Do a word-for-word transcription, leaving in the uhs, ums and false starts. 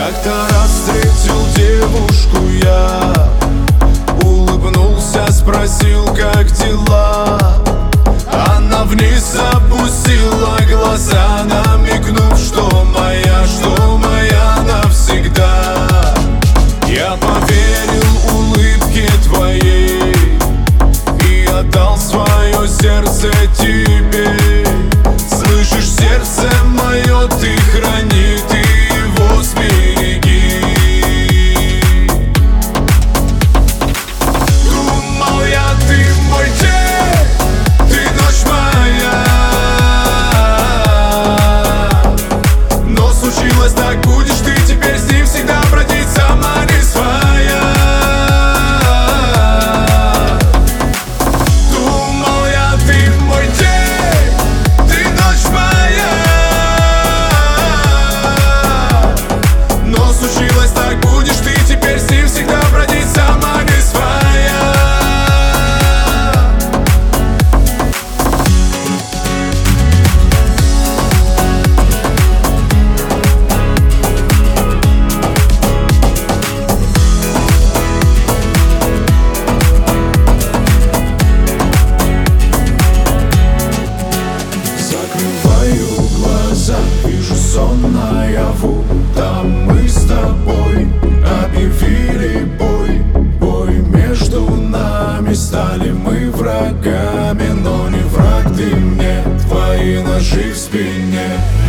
Как-то раз встретил девушку я, улыбнулся, спросил, как дела. Она вниз опустила глаза, намекнув, что моя, что моя навсегда. Я поверил улыбке твоей и отдал свое сердце тебе. Слышишь, сердце мое ты храни, ты его сбереги. Думал я, ты мой день, ты ночь моя, но случилось так, будешь ты теперь с ним всегда бродить, сама не своя. Думал я, ты мой день, ты ночь моя, но случилось так, будешь ты теперь с ним всегда бродить, сама не своя. Закрываю глаза, вижу сон наяву. Там мы с тобой объявили бой. Бой между нами, стали мы врагами. Но не враг ты мне, твои ножи в спине.